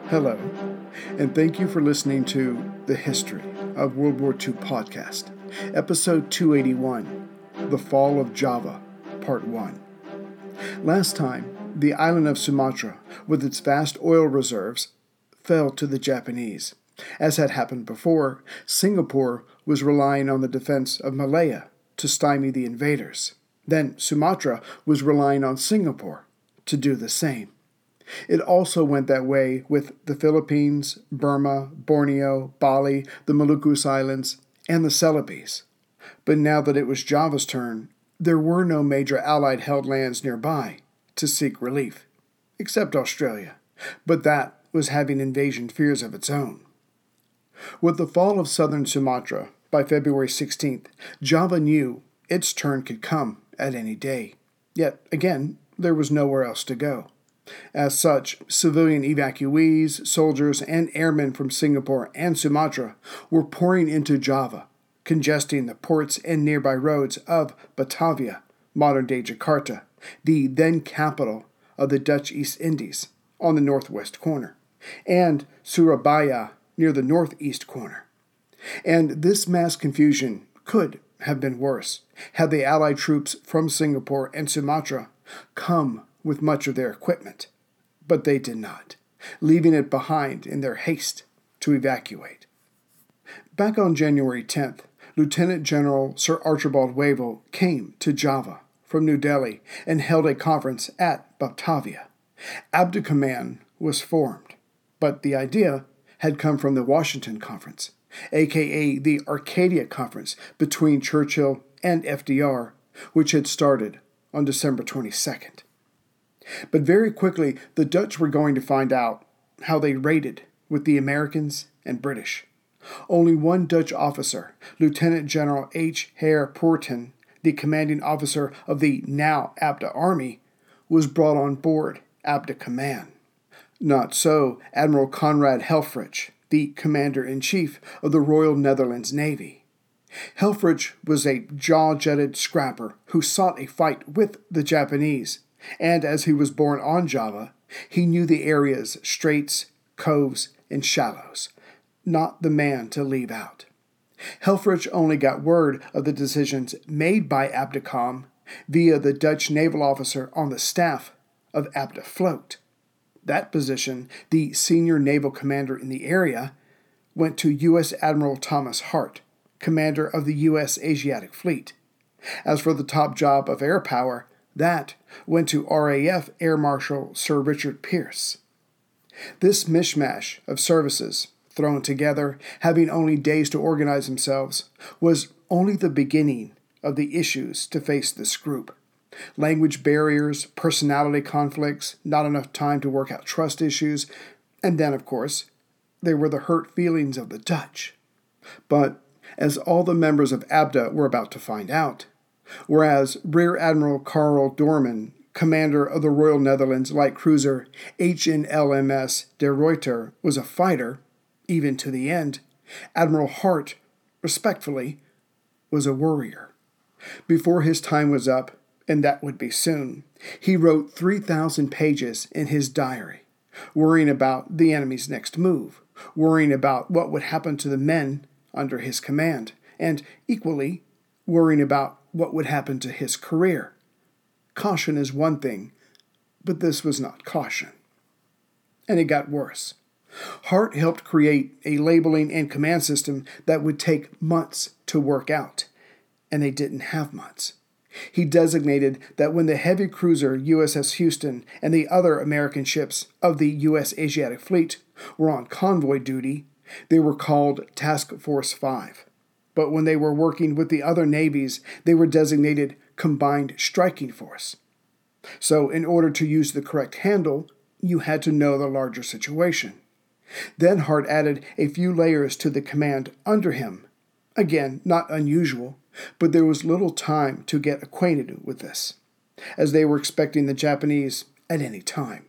Hello, and thank you for listening to the History of World War II podcast, episode 281, The Fall of Java, part 1. Last time, the island of Sumatra, with its vast oil reserves, fell to the Japanese. As had happened before, Singapore was relying on the defense of Malaya to stymie the invaders. Then Sumatra was relying on Singapore to do the same. It also went that way with the Philippines, Burma, Borneo, Bali, the Moluccas Islands, and the Celebes. But now that it was Java's turn, there were no major Allied-held lands nearby to seek relief, except Australia, but that was having invasion fears of its own. With the fall of southern Sumatra by February 16th, Java knew its turn could come at any day. Yet, again, there was nowhere else to go. As such, civilian evacuees, soldiers, and airmen from Singapore and Sumatra were pouring into Java, congesting the ports and nearby roads of Batavia, modern-day Jakarta, the then capital of the Dutch East Indies, on the northwest corner, and Surabaya, near the northeast corner. And this mass confusion could have been worse had the Allied troops from Singapore and Sumatra come with much of their equipment. But they did not, leaving it behind in their haste to evacuate. Back on January 10th, Lieutenant General Sir Archibald Wavell came to Java from New Delhi and held a conference at Batavia. Abda Command was formed, but the idea had come from the Washington Conference, aka the Arcadia Conference between Churchill and FDR, which had started on December 22nd. But very quickly, the Dutch were going to find out how they rated with the Americans and British. Only one Dutch officer, Lieutenant General H. Heer Poorten, the commanding officer of the now Abda Army, was brought on board Abda Command. Not so Admiral Conrad Helfrich, the commander-in-chief of the Royal Netherlands Navy. Helfrich was a jaw-jetted scrapper who sought a fight with the Japanese, and as he was born on Java, he knew the area's straits, coves, and shallows, not the man to leave out. Helfrich only got word of the decisions made by Abdacom via the Dutch naval officer on the staff of Abda Float. That position, the senior naval commander in the area, went to U.S. Admiral Thomas Hart, commander of the U.S. Asiatic Fleet. As for the top job of air power, that went to RAF Air Marshal Sir Richard Pearce. This mishmash of services, thrown together, having only days to organize themselves, was only the beginning of the issues to face this group. Language barriers, personality conflicts, not enough time to work out trust issues, and then, of course, there were the hurt feelings of the Dutch. But, as all the members of Abda were about to find out, whereas Rear Admiral Karl Doorman, commander of the Royal Netherlands light cruiser HNLMS De Ruyter, was a fighter, even to the end, Admiral Hart, respectfully, was a worrier. Before his time was up, and that would be soon, he wrote 3,000 pages in his diary, worrying about the enemy's next move, worrying about what would happen to the men under his command, and equally worrying about what would happen to his career. Caution is one thing, but this was not caution. And it got worse. Hart helped create a labeling and command system that would take months to work out, and they didn't have months. He designated that when the heavy cruiser USS Houston and the other American ships of the U.S. Asiatic Fleet were on convoy duty, they were called Task Force 5. But when they were working with the other navies, they were designated Combined Striking Force. So in order to use the correct handle, you had to know the larger situation. Then Hart added a few layers to the command under him. Again, not unusual, but there was little time to get acquainted with this, as they were expecting the Japanese at any time.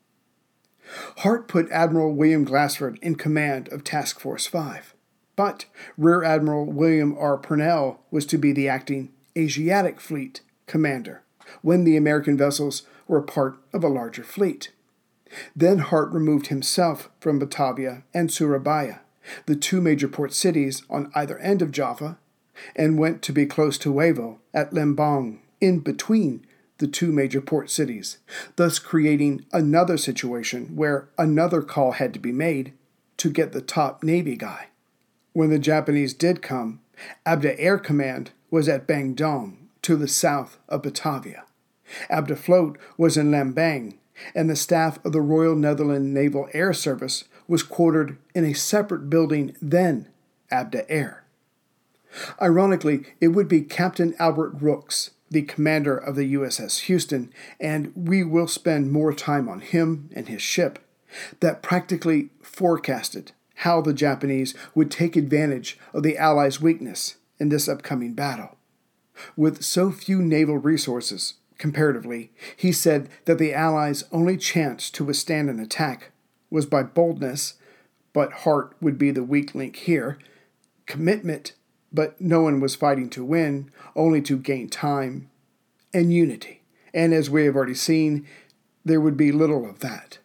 Hart put Admiral William Glassford in command of Task Force 5. But Rear Admiral William R. Purnell was to be the acting Asiatic Fleet commander when the American vessels were a part of a larger fleet. Then Hart removed himself from Batavia and Surabaya, the two major port cities on either end of Java, and went to be close to Wavell at Lembang, in between the two major port cities, thus creating another situation where another call had to be made to get the top Navy guy. When the Japanese did come, Abda Air Command was at Bandung, to the south of Batavia. Abda Float was in Lembang, and the staff of the Royal Netherlands Naval Air Service was quartered in a separate building than Abda Air. Ironically, it would be Captain Albert Rooks, the commander of the USS Houston, and we will spend more time on him and his ship, that practically forecasted how the Japanese would take advantage of the Allies' weakness in this upcoming battle. With so few naval resources, comparatively, he said that the Allies' only chance to withstand an attack was by boldness, but Hart would be the weak link here, commitment, but no one was fighting to win, only to gain time, and unity. And as we have already seen, there would be little of that.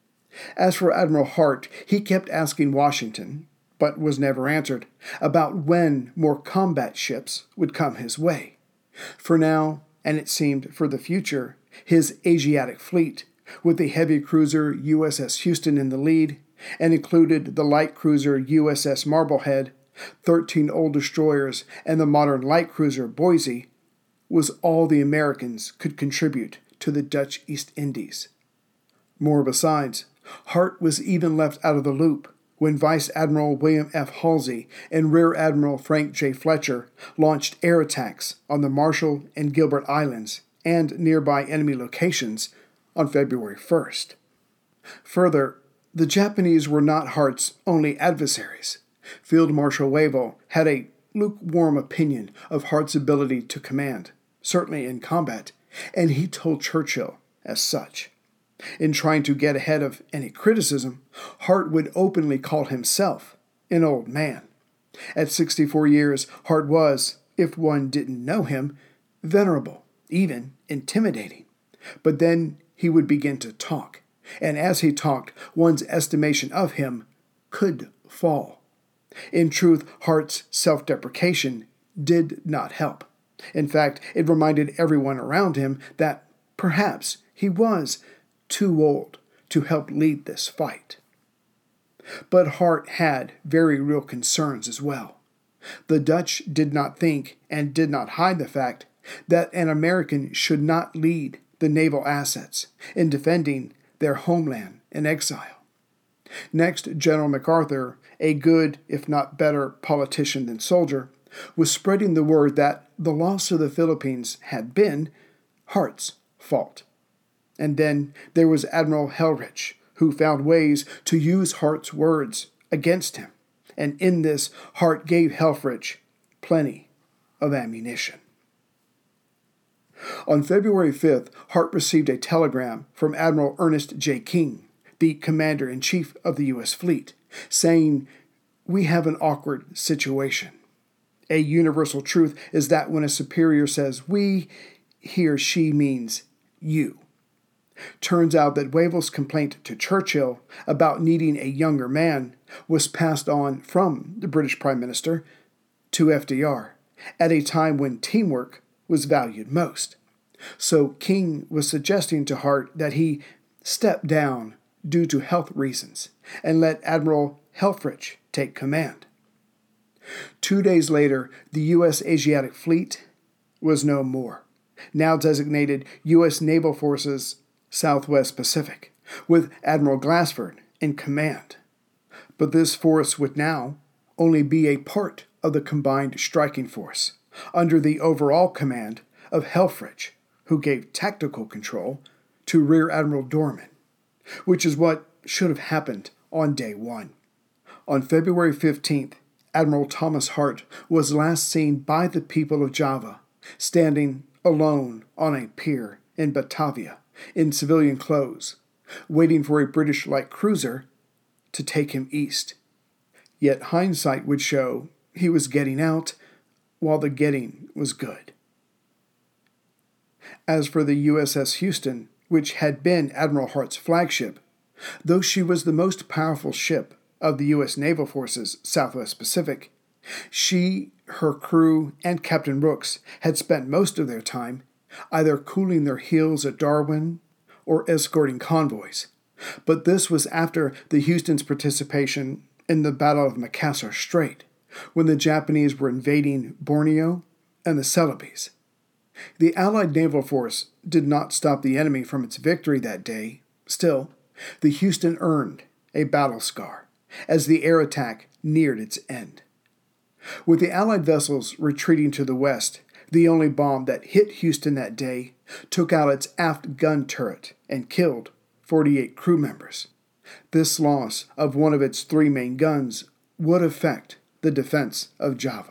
As for Admiral Hart, he kept asking Washington, but was never answered, about when more combat ships would come his way. For now, and it seemed for the future, his Asiatic fleet, with the heavy cruiser USS Houston in the lead, and included the light cruiser USS Marblehead, 13 old destroyers, and the modern light cruiser Boise, was all the Americans could contribute to the Dutch East Indies. More besides, Hart was even left out of the loop when Vice Admiral William F. Halsey and Rear Admiral Frank J. Fletcher launched air attacks on the Marshall and Gilbert Islands and nearby enemy locations on February 1st. Further, the Japanese were not Hart's only adversaries. Field Marshal Wavell had a lukewarm opinion of Hart's ability to command, certainly in combat, and he told Churchill as such. In trying to get ahead of any criticism, Hart would openly call himself an old man. At 64 years, Hart was, if one didn't know him, venerable, even intimidating. But then he would begin to talk, and as he talked, one's estimation of him could fall. In truth, Hart's self-deprecation did not help. In fact, it reminded everyone around him that perhaps he was too old to help lead this fight. But Hart had very real concerns as well. The Dutch did not think and did not hide the fact that an American should not lead the naval assets in defending their homeland in exile. Next, General MacArthur, a good, if not better, politician than soldier, was spreading the word that the loss of the Philippines had been Hart's fault. And then there was Admiral Helfrich, who found ways to use Hart's words against him. And in this, Hart gave Helfrich plenty of ammunition. On February 5th, Hart received a telegram from Admiral Ernest J. King, the Commander-in-Chief of the U.S. Fleet, saying, "We have an awkward situation. A universal truth is that when a superior says we, he or she means you." Turns out that Wavell's complaint to Churchill about needing a younger man was passed on from the British Prime Minister to FDR at a time when teamwork was valued most. So King was suggesting to Hart that he step down due to health reasons and let Admiral Helfrich take command. 2 days later, the U.S. Asiatic Fleet was no more, now designated U.S. Naval Forces Southwest Pacific, with Admiral Glassford in command. But this force would now only be a part of the combined striking force, under the overall command of Helfrich, who gave tactical control to Rear Admiral Dorman, which is what should have happened on day one. On February 15th, Admiral Thomas Hart was last seen by the people of Java, standing alone on a pier in Batavia, in civilian clothes, waiting for a British light cruiser to take him east. Yet hindsight would show he was getting out while the getting was good. As for the USS Houston, which had been Admiral Hart's flagship, Though she was the most powerful ship of the U.S. Naval Forces Southwest Pacific, she, her crew, and Captain Brooks had spent most of their time either cooling their heels at Darwin or escorting convoys. But this was after the Houston's participation in the Battle of Makassar Strait, when the Japanese were invading Borneo and the Celebes. The Allied naval force did not stop the enemy from its victory that day. Still, the Houston earned a battle scar as the air attack neared its end. With the Allied vessels retreating to the west, the only bomb that hit Houston that day took out its aft gun turret and killed 48 crew members. This loss of one of its 3 main guns would affect the defense of Java.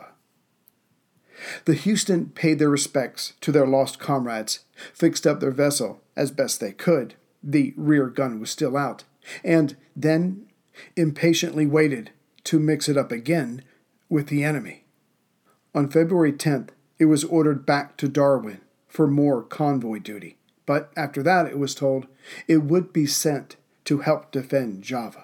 The Houston paid their respects to their lost comrades, fixed up their vessel as best they could, the rear gun was still out, and then impatiently waited to mix it up again with the enemy. On February 10th, it was ordered back to Darwin for more convoy duty, but after that it was told it would be sent to help defend Java.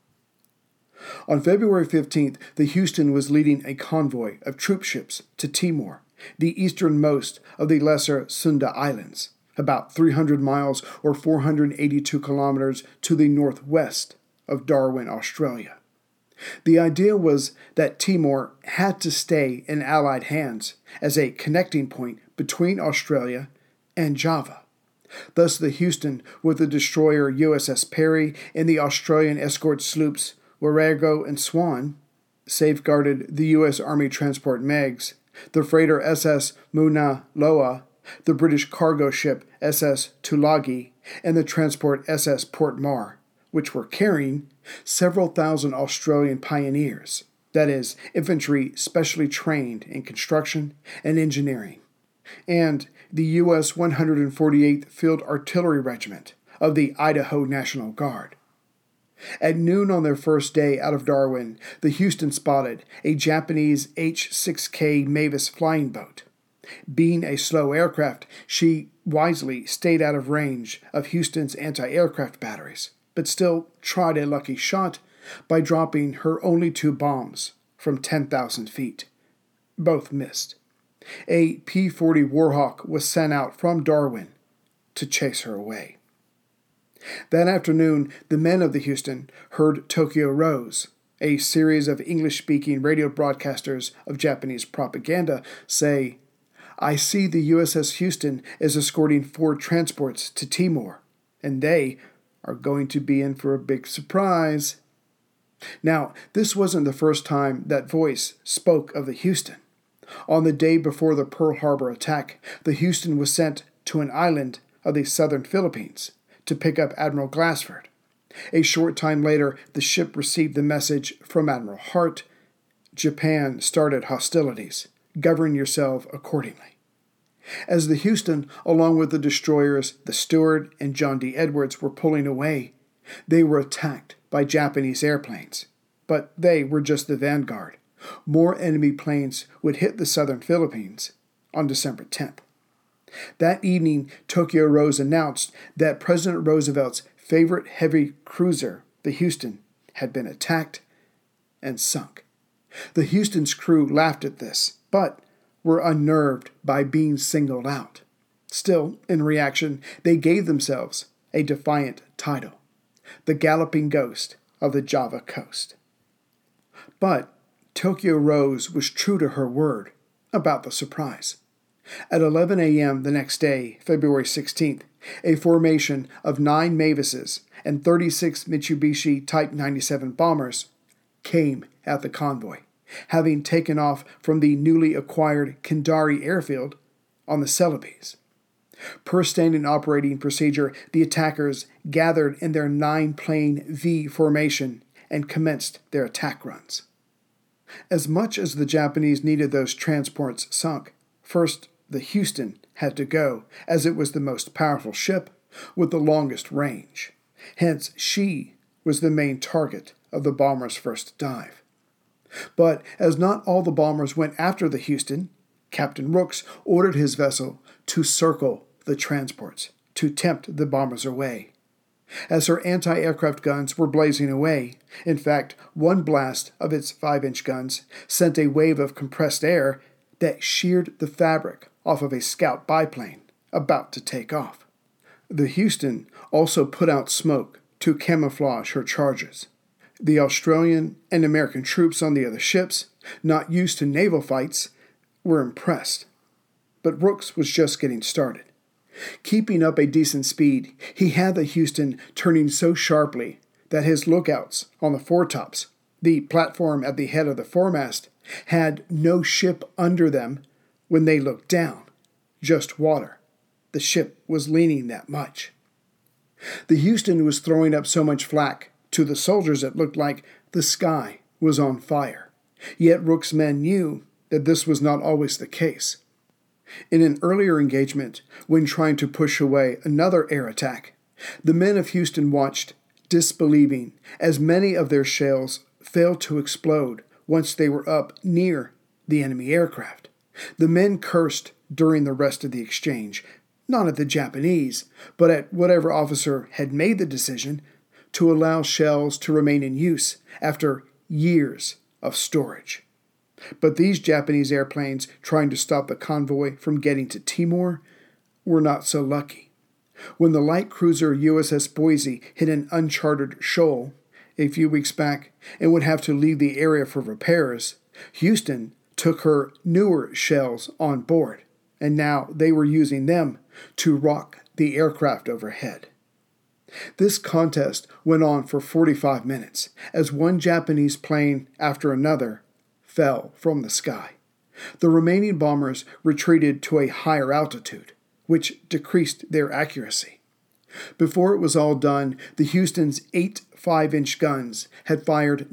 On February 15th, the Houston was leading a convoy of troop ships to Timor, the easternmost of the Lesser Sunda Islands, about 300 miles or 482 kilometers to the northwest of Darwin, Australia. The idea was that Timor had to stay in Allied hands as a connecting point between Australia and Java. Thus the Houston, with the destroyer USS Perry and the Australian escort sloops Warrego and Swan, safeguarded the U.S. Army transport Meigs, the freighter SS Mauna Loa, the British cargo ship SS Tulagi, and the transport SS Port Mar, which were carrying several thousand Australian pioneers, that is, infantry specially trained in construction and engineering, and the U.S. 148th Field Artillery Regiment of the Idaho National Guard. At noon on their first day out of Darwin, the Houston spotted a Japanese H-6K Mavis flying boat. Being a slow aircraft, she wisely stayed out of range of Houston's anti-aircraft batteries, but still tried a lucky shot by dropping her only 2 bombs from 10,000 feet. Both missed. A P-40 Warhawk was sent out from Darwin to chase her away. That afternoon, the men of the Houston heard Tokyo Rose, a series of English-speaking radio broadcasters of Japanese propaganda, say, "I see the USS Houston is escorting 4 transports to Timor, and they are going to be in for a big surprise." Now, this wasn't the first time that voice spoke of the Houston. On the day before the Pearl Harbor attack, the Houston was sent to an island of the southern Philippines to pick up Admiral Glassford. A short time later, the ship received the message from Admiral Hart, "Japan started hostilities. Govern yourself accordingly." As the Houston, along with the destroyers, the Stewart and John D. Edwards, were pulling away, they were attacked by Japanese airplanes. But they were just the vanguard. More enemy planes would hit the southern Philippines on December 10th. That evening, Tokyo Rose announced that President Roosevelt's favorite heavy cruiser, the Houston, had been attacked and sunk. The Houston's crew laughed at this, but were unnerved by being singled out. Still, in reaction, they gave themselves a defiant title, the Galloping Ghost of the Java Coast. But Tokyo Rose was true to her word about the surprise. At 11 a.m. the next day, February 16th, a formation of 9 Mavises and 36 Mitsubishi Type 97 bombers came at the convoy, having taken off from the newly acquired Kendari airfield on the Celebes. Per standard operating procedure, the attackers gathered in their 9-plane V formation and commenced their attack runs. As much as the Japanese needed those transports sunk, first the Houston had to go, as it was the most powerful ship with the longest range. Hence, she was the main target of the bombers' first dive. But as not all the bombers went after the Houston, Captain Brooks ordered his vessel to circle the transports to tempt the bombers away. as her anti-aircraft guns were blazing away. In fact, one blast of its 5-inch guns sent a wave of compressed air that sheared the fabric off of a scout biplane about to take off. The Houston also put out smoke to camouflage her charges. The Australian and American troops on the other ships, not used to naval fights, were impressed. But Rooks was just getting started. Keeping up a decent speed, he had the Houston turning so sharply that his lookouts on the foretops, the platform at the head of the foremast, had no ship under them when they looked down, just water. The ship was leaning that much. The Houston was throwing up so much flak to the soldiers it looked like the sky was on fire. Yet Rooks' men knew that this was not always the case. In an earlier engagement, when trying to push away another air attack, the men of Houston watched, disbelieving, as many of their shells failed to explode once they were up near the enemy aircraft. The men cursed during the rest of the exchange, not at the Japanese, but at whatever officer had made the decision to allow shells to remain in use after years of storage. But these Japanese airplanes trying to stop the convoy from getting to Timor were not so lucky. When the light cruiser USS Boise hit an uncharted shoal a few weeks back and would have to leave the area for repairs, Houston took her newer shells on board, and now they were using them to rock the aircraft overhead. This contest went on for 45 minutes as one Japanese plane after another fell from the sky. The remaining bombers retreated to a higher altitude, which decreased their accuracy. Before it was all done, the Houston's 8 5-inch guns had fired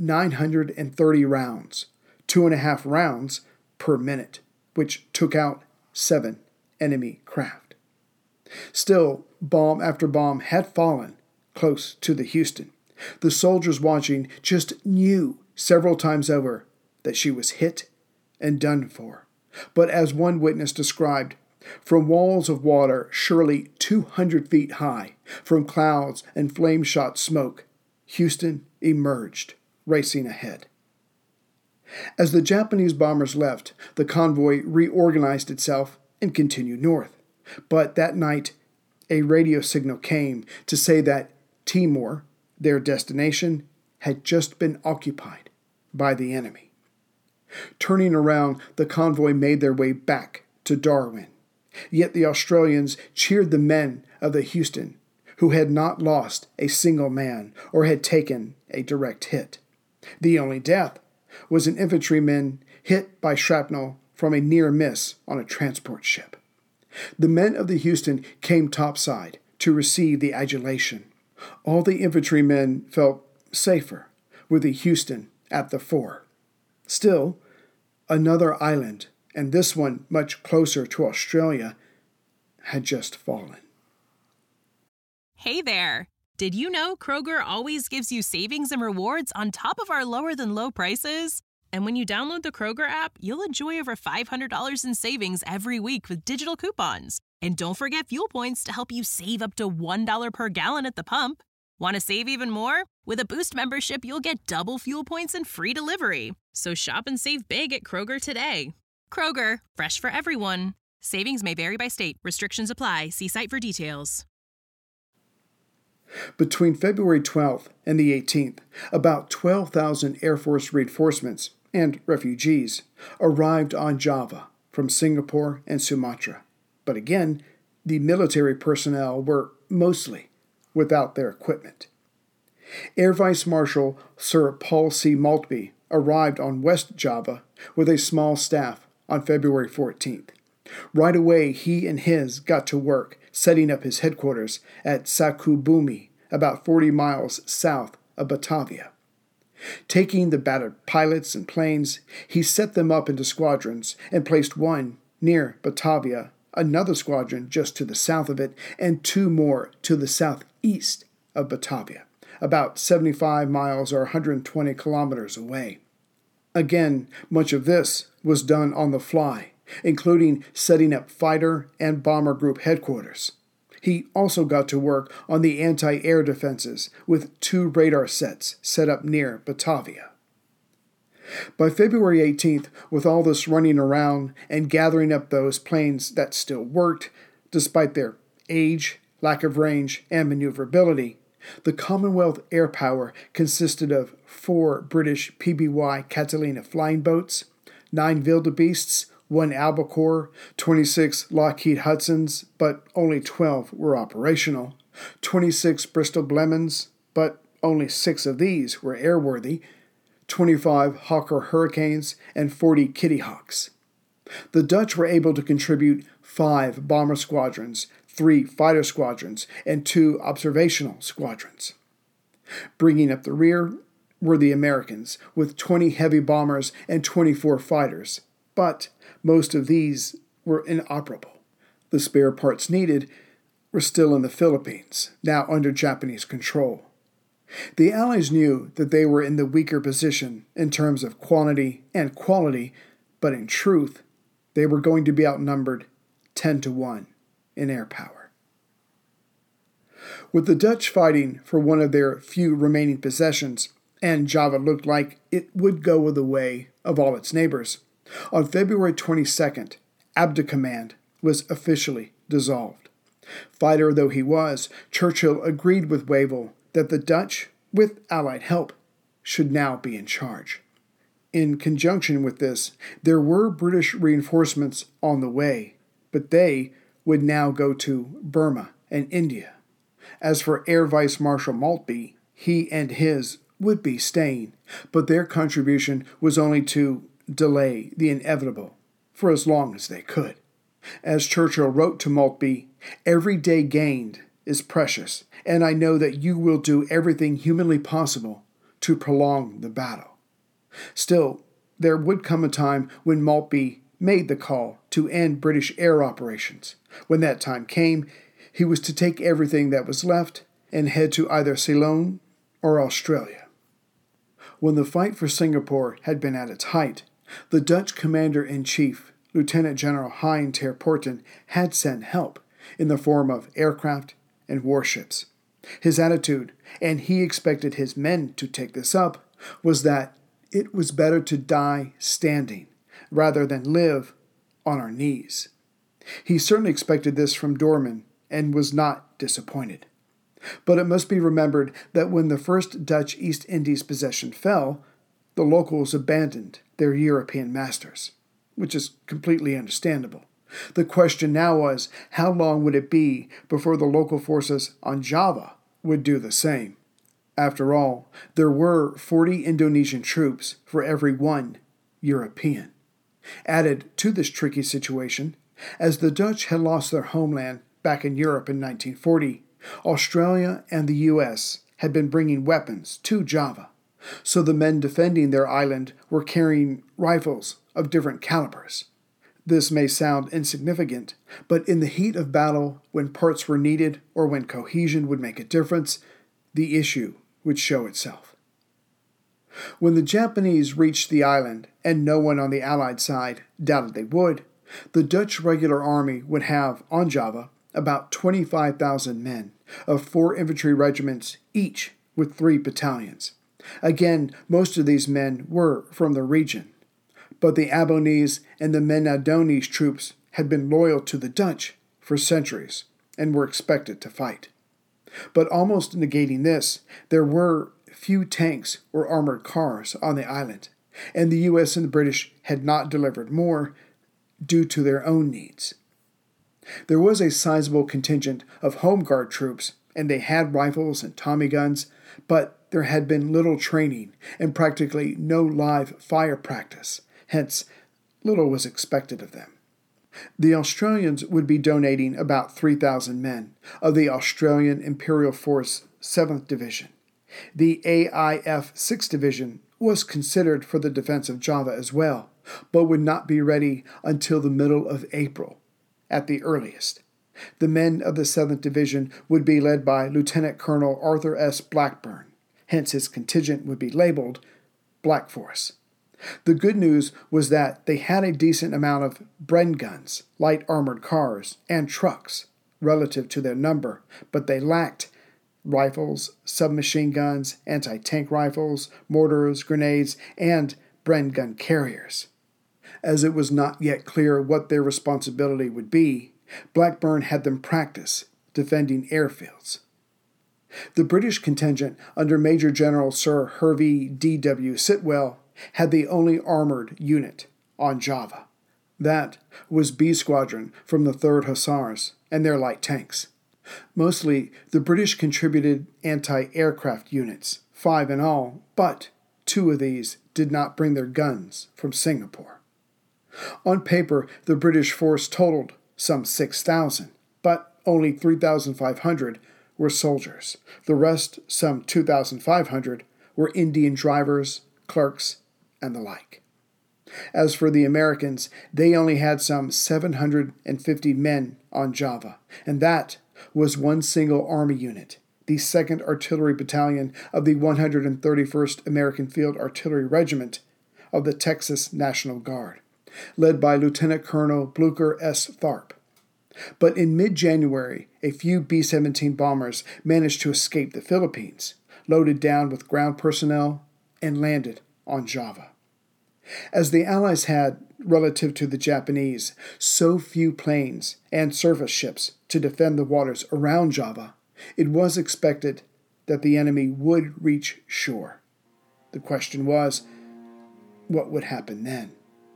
930 rounds, 2.5 rounds per minute, which took out 7 enemy craft. Still, bomb after bomb had fallen close to the Houston. The soldiers watching just knew several times over that she was hit and done for. But as one witness described, from walls of water surely 200 feet high, from clouds and flame-shot smoke, Houston emerged, racing ahead. As the Japanese bombers left, the convoy reorganized itself and continued north. But that night, a radio signal came to say that Timor, their destination, had just been occupied by the enemy. Turning around, the convoy made their way back to Darwin. Yet the Australians cheered the men of the Houston, who had not lost a single man or had taken a direct hit. The only death was an infantryman hit by shrapnel from a near miss on a transport ship. The men of the Houston came topside to receive the adulation. All the infantrymen felt safer with the Houston at the fore. Still, another island, and this one much closer to Australia, had just fallen. Hey there! Did you know Kroger always gives you savings and rewards on top of our lower-than-low prices? And when you download the Kroger app, you'll enjoy over $500 in savings every week with digital coupons. And don't forget fuel points to help you save up to $1 per gallon at the pump. Want to save even more? With a Boost membership, you'll get double fuel points and free delivery. So shop and save big at Kroger today. Kroger, fresh for everyone. Savings may vary by state. Restrictions apply. See site for details. Between February 12th and the 18th, about 12,000 Air Force reinforcements and refugees arrived on Java from Singapore and Sumatra. But again, the military personnel were mostly without their equipment. Air Vice Marshal Sir Paul C. Maltby arrived on West Java with a small staff on February 14th. Right away, he and his got to work setting up his headquarters at Sakubumi, about 40 miles south of Batavia. Taking the battered pilots and planes, he set them up into squadrons and placed one near Batavia, another squadron just to the south of it, and 2 more to the southeast of Batavia, about 75 miles or 120 kilometers away. Again, much of this was done on the fly, including setting up fighter and bomber group headquarters. He also got to work on the anti-air defenses with 2 radar sets set up near Batavia. By February 18th, with all this running around and gathering up those planes that still worked, despite their age, lack of range, and maneuverability, the Commonwealth air power consisted of 4 British PBY Catalina flying boats, 9 Wildebeests, 1 Albacore, 26 Lockheed Hudsons, but only 12 were operational, 26 Bristol Blemons, but only 6 of these were airworthy, 25 Hawker Hurricanes, and 40 Kitty Hawks. The Dutch were able to contribute 5 bomber squadrons, 3 fighter squadrons, and 2 observational squadrons. Bringing up the rear were the Americans, with 20 heavy bombers and 24 fighters, but most of these were inoperable. The spare parts needed were still in the Philippines, now under Japanese control. The Allies knew that they were in the weaker position in terms of quantity and quality, but in truth, they were going to be outnumbered 10-1 in air power. With the Dutch fighting for one of their few remaining possessions, and Java looked like it would go the way of all its neighbors, on February 22nd, ABDA Command was officially dissolved. Fighter though he was, Churchill agreed with Wavell that the Dutch, with Allied help, should now be in charge. In conjunction with this, there were British reinforcements on the way, but they would now go to Burma and India. As for Air Vice Marshal Maltby, he and his would be staying, but their contribution was only to delay the inevitable for as long as they could. As Churchill wrote to Maltby, "Every day gained is precious, and I know that you will do everything humanly possible to prolong the battle." Still, there would come a time when Maltby made the call to end British air operations. When that time came, he was to take everything that was left and head to either Ceylon or Australia. When the fight for Singapore had been at its height, the Dutch Commander-in-Chief, Lieutenant General Hein ter Poorten, had sent help in the form of aircraft and warships. His attitude, and he expected his men to take this up, was that it was better to die standing rather than live on our knees. He certainly expected this from Doorman and was not disappointed. But it must be remembered that when the first Dutch East Indies possession fell, the locals abandoned their European masters, which is completely understandable. The question now was, how long would it be before the local forces on Java would do the same? After all, there were 40 Indonesian troops for every 1 European. Added to this tricky situation, as the Dutch had lost their homeland back in Europe in 1940, Australia and the U.S. had been bringing weapons to Java, so the men defending their island were carrying rifles of different calibers. This may sound insignificant, but in the heat of battle, when parts were needed or when cohesion would make a difference, the issue would show itself. When the Japanese reached the island, and no one on the Allied side doubted they would, the Dutch regular army would have, on Java, about 25,000 men, of 4 infantry regiments each with 3 battalions. Again, most of these men were from the region, but the Ambonese and the Menandonese troops had been loyal to the Dutch for centuries and were expected to fight. But almost negating this, there were few tanks or armored cars on the island, and the U.S. and the British had not delivered more due to their own needs. There was a sizable contingent of Home Guard troops, and they had rifles and Tommy guns, but there had been little training and practically no live fire practice, hence little was expected of them. The Australians would be donating about 3,000 men of the Australian Imperial Force 7th Division. The AIF 6th Division was considered for the defense of Java as well, but would not be ready until the middle of April, at the earliest. The men of the 7th Division would be led by Lieutenant Colonel Arthur S. Blackburn, hence his contingent would be labeled Black Force. The good news was that they had a decent amount of Bren guns, light armored cars, and trucks, relative to their number, but they lacked rifles, submachine guns, anti-tank rifles, mortars, grenades, and Bren gun carriers. As it was not yet clear what their responsibility would be, Blackburn had them practice defending airfields. The British contingent under Major General Sir Hervey D.W. Sitwell had the only armored unit on Java. That was B Squadron from the 3rd Hussars and their light tanks. Mostly, the British contributed anti-aircraft units, 5 in all, but 2 of these did not bring their guns from Singapore. On paper, the British force totaled some 6,000, but only 3,500 were soldiers. The rest, some 2,500, were Indian drivers, clerks, and the like. As for the Americans, they only had some 750 men on Java, and that was one single Army unit, the 2nd Artillery Battalion of the 131st American Field Artillery Regiment of the Texas National Guard, led by Lieutenant Colonel Blucher S. Tharp. But in mid-January, a few B-17 bombers managed to escape the Philippines, loaded down with ground personnel, and landed on Java. As the Allies had, relative to the Japanese, so few planes and surface ships to defend the waters around Java, it was expected that the enemy would reach shore. The question was, what would happen then?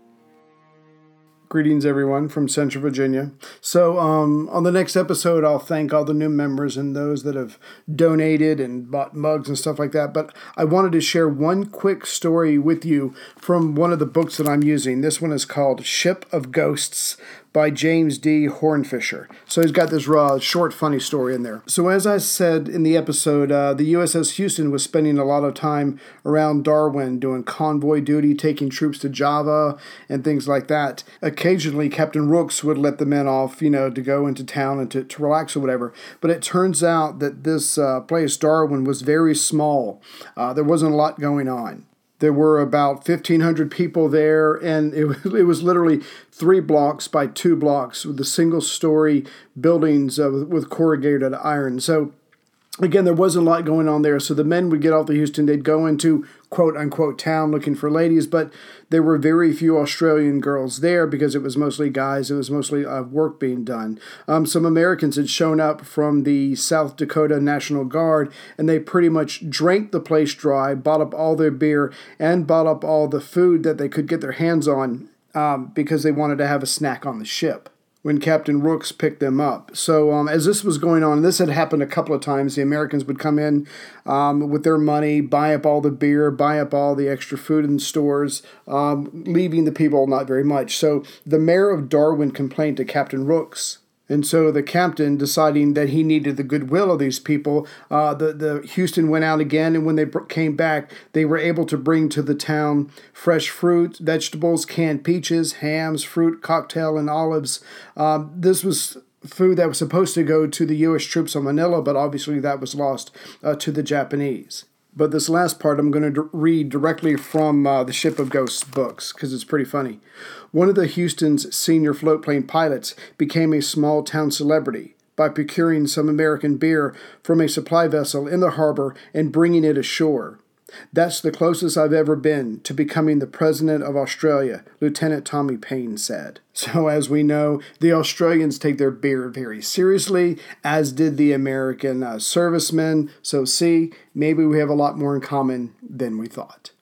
Greetings, everyone, from Central Virginia. So on the next episode, I'll thank all the new members and those that have donated and bought mugs and stuff like that. But I wanted to share one quick story with you from one of the books that I'm using. This one is called Ship of Ghosts by James D. Hornfisher. So he's got this short, funny story in there. So as I said in the episode, the USS Houston was spending a lot of time around Darwin doing convoy duty, taking troops to Java and things like that. Occasionally, Captain Rooks would let the men off, to go into town and to relax or whatever. But it turns out that this place, Darwin, was very small. There wasn't a lot going on. There were about 1,500 people there, and it was literally 3 blocks by 2 blocks with the single-story buildings with corrugated iron. So, again, there wasn't a lot going on there. So the men would get off the Houston. They'd go into quote-unquote town looking for ladies, but there were very few Australian girls there because it was mostly guys. It was mostly work being done. Some Americans had shown up from the South Dakota National Guard, and they pretty much drank the place dry, bought up all their beer, and bought up all the food that they could get their hands on because they wanted to have a snack on the ship when Captain Rooks picked them up. So as this was going on, and this had happened a couple of times, the Americans would come in with their money, buy up all the beer, buy up all the extra food in stores, leaving the people not very much. So the mayor of Darwin complained to Captain Rooks. And so the captain, deciding that he needed the goodwill of these people, the Houston went out again, and when they came back, they were able to bring to the town fresh fruit, vegetables, canned peaches, hams, fruit, cocktail, and olives. This was food that was supposed to go to the U.S. troops on Manila, but obviously that was lost to the Japanese. But this last part I'm going to read directly from the Ship of Ghosts books because it's pretty funny. One of the Houston's senior floatplane pilots became a small-town celebrity by procuring some American beer from a supply vessel in the harbor and bringing it ashore. That's the closest I've ever been to becoming the President of Australia, Lieutenant Tommy Payne said. So as we know, the Australians take their beer very seriously, as did the American servicemen. So see, maybe we have a lot more in common than we thought.